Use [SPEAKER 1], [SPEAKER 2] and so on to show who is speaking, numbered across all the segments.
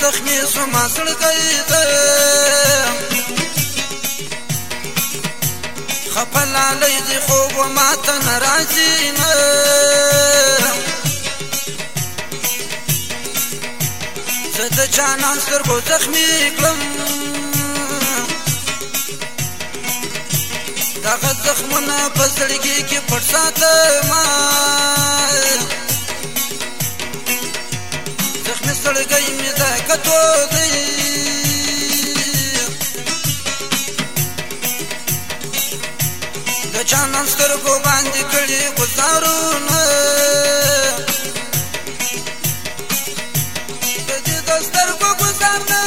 [SPEAKER 1] زخمی زما زړګی ده خپه لالی دی خوب و ماته نه راځي نه زه د جانان سترګو زخمي کړم دغه زخمونه په زړګي کې پټ ساتمه زخمي زړګی مې د کتو دی د جانان سترګو باندې کړي ګزارونه د دې د سترګو ګزارونه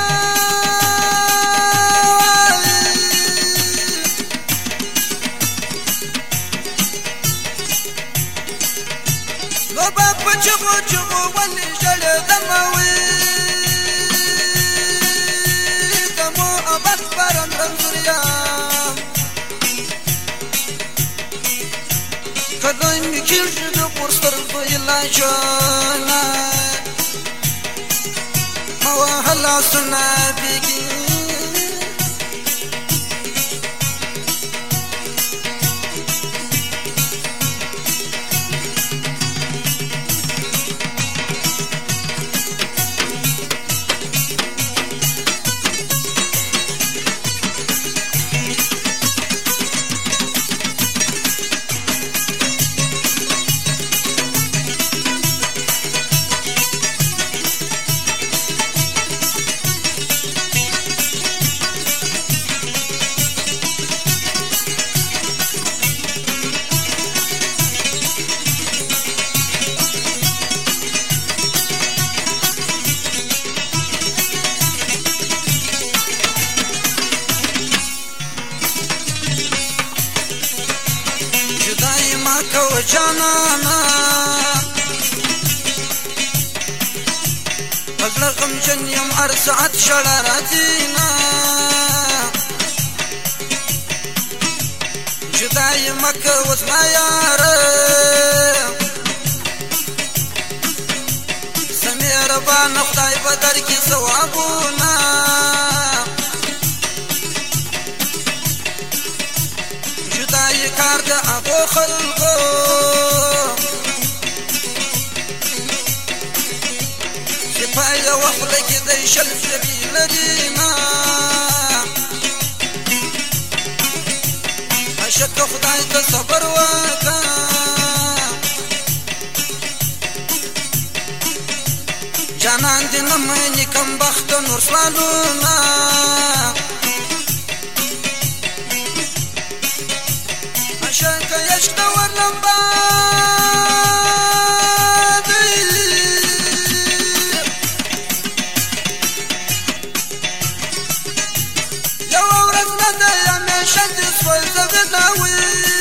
[SPEAKER 1] نو به په چغو چغو ولې ژړېدمه وي د محبت باران رنځور یم کله مې کېږي د پر سترګو علاجونه مه وهه لاسونه بېګي کو جانانا پزړه غمجن یم هر ساعت ژړا راځينا جدا یم که اوس ما یاره سمې ربانه خدای به درکړي ثوابونه جدای کار د هغو خلکو چې په یوه خوله کې دی شل ژبې لري نه عاشقه خدای ته صبر وکړه جانان دې نه مني کم بخته نور سوالونه عشقه عشق ورلمبا یو ورځ نه ده همیشه دې سوی زغنه وي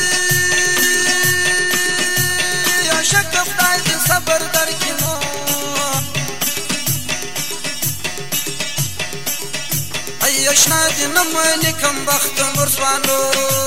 [SPEAKER 1] عاشقه خدای دې صبر درکړي نو ای اشنا دې نه مني کم بخته نور سوالونه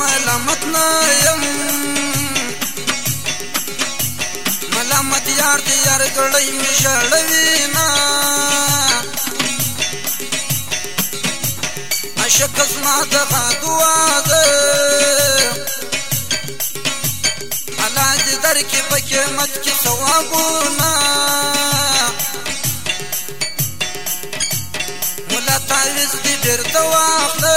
[SPEAKER 1] ملامت نه یم ملامت یار دی یار ګړی مې ژړوي نه عاشق زما دغه دعا ده الله دې درکړي په قیامت کې ثوابونه مولا تعویض دې بېرته واخله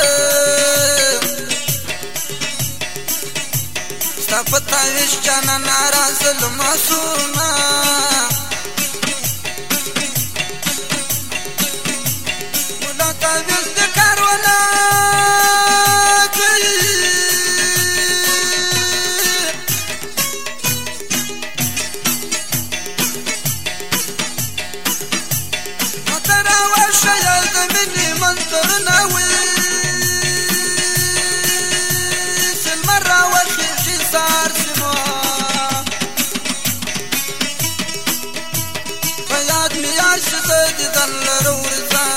[SPEAKER 1] ستا په تعویض جانه ناراضه لمسونه مولا تعویض دې کار ونه کوي مته راورشه د مینې منظرونه وي سلمه راوخېږي سهار سیمه په یاد مې یار شي زه دیدن لره ورځم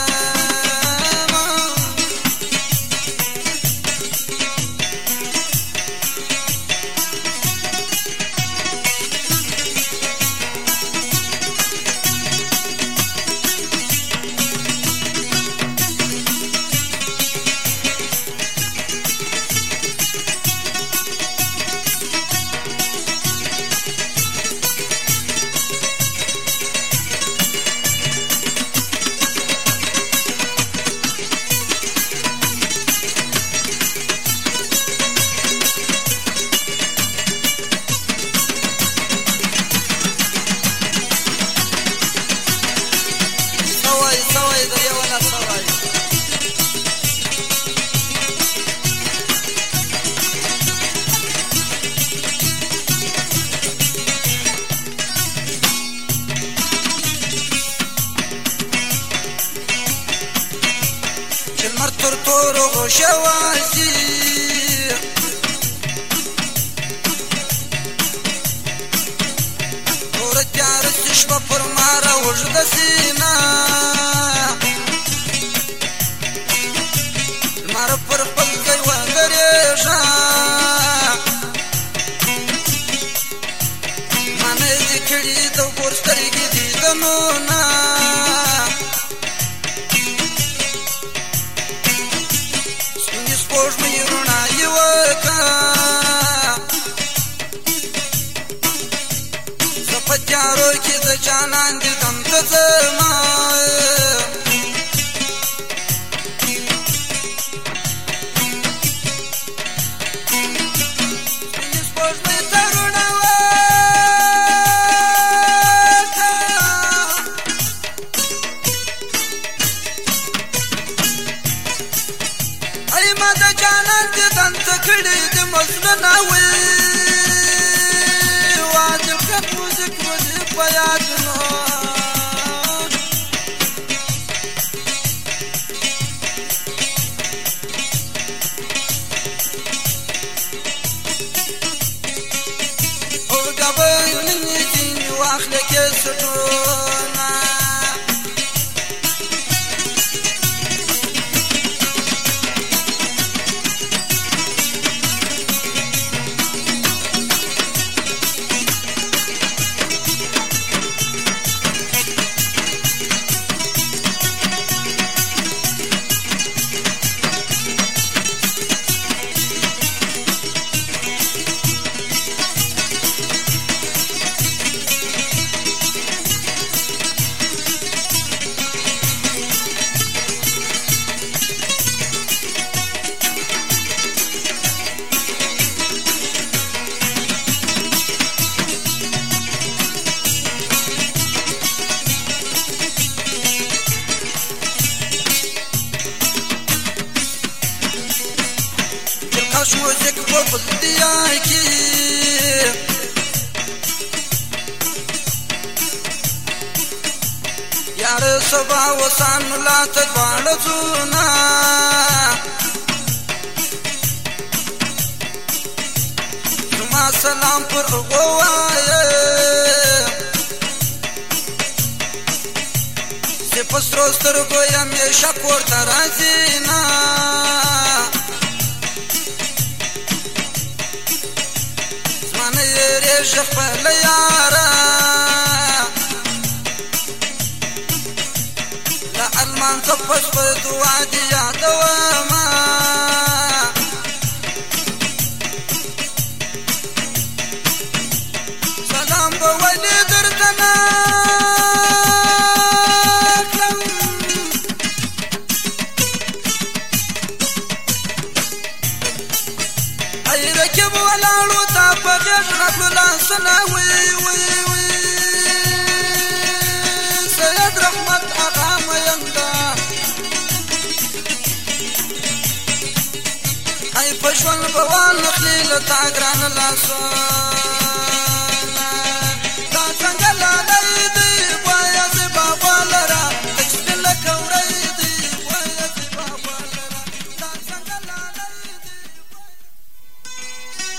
[SPEAKER 1] لمر تر تورو غوشه وازي توره تیاره سي شپه پر ما راوږده سینه لمر پر خپل ځای ودرېږه ما نه دي کړي د ګور سترګې دیدنونه سپوږمۍ رڼا یې وکړه زه په تیارو کې د جانان دیدن ته ځمه سپوږمۍ ته رڼا ما د جانان دیدن ته کړي د مزلونه وي واجب کړ موزیک مې په یادونو او ګبۍ نني ځینې واخله کیسټونه موزیک په بلدیا کې یار سبا وسان لا ته دواړه زونه زما سلام پر غوایه زه په سترو سترګو یم یې شک ورته راځي نه شيخ باليارة لا المان صفش بيت وعدي يا دوامة سلام بولي دردنا أي ركب ولا لوتا بغير رجل سناوي سيد رحمة أقام يندا أي فشوان بوان خليل تعقران الأسوار